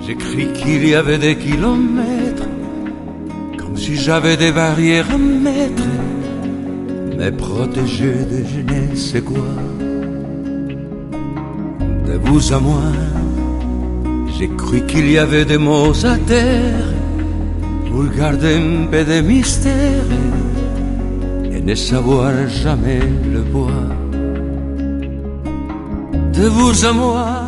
J'ai cru qu'il y avait des kilomètres, comme si j'avais des barrières à mettre, me protéger de je ne sais quoi. De vous à moi, j'ai cru qu'il y avait des mots à terre pour garder un peu de mystère et ne savoir jamais le bois. De vous à moi,